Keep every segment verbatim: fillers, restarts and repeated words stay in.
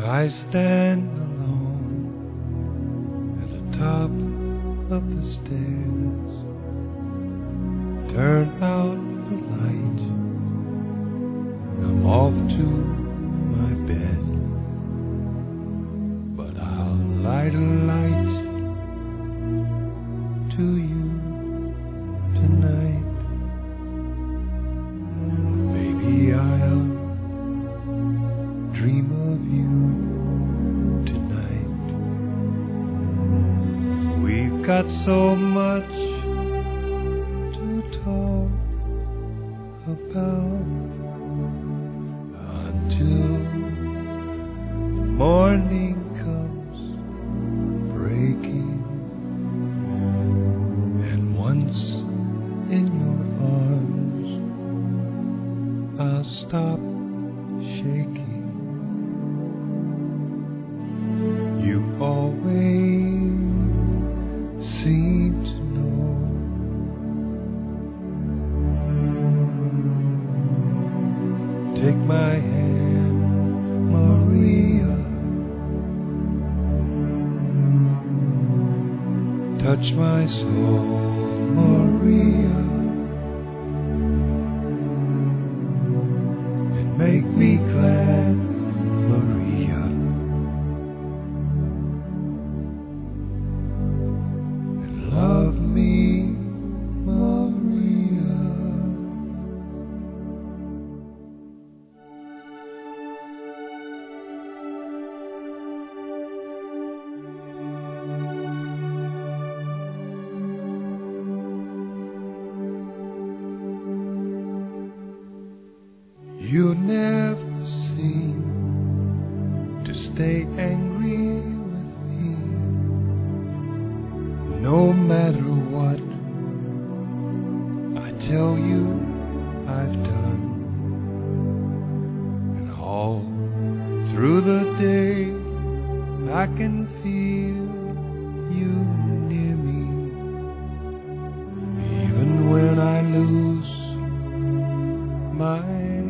I stand alone at the top of the stairs. Turn out the light. I'm off to my bed, but I'll light a light to you tonight. Baby, I'll dream of you tonight. We've got so much to talk about until the morning comes breaking, and once in your arms I'll stop shaking. You always seem to know. Take my hand, Maria. Touch my soul, Maria, and make me glad, Maria. And love me, Maria. You never seem to stay angry with me, no matter what I tell you I've done. And all through the day I can feel you near me, even when I lose my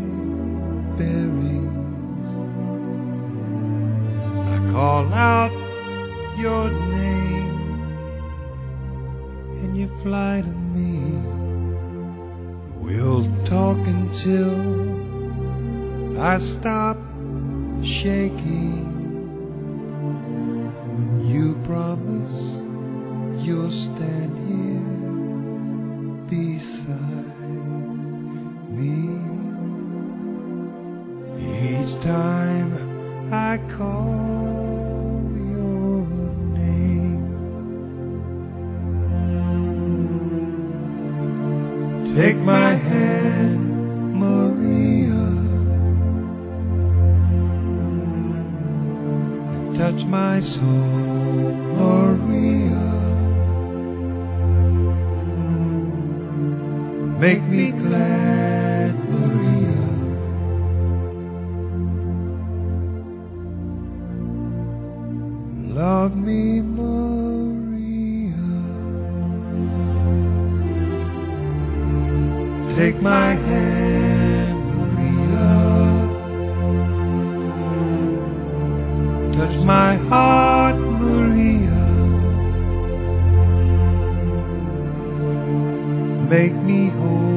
bearings. I call out your name and you fly to me. We'll talk until I stop shaking. You promise you'll stand here beside me each time I call your name. Take my hand, Maria, and touch my soul, Maria. Make me glad, Maria. Love me, Maria. Take my hand, Maria. Touch my heart, Maria. Make me whole.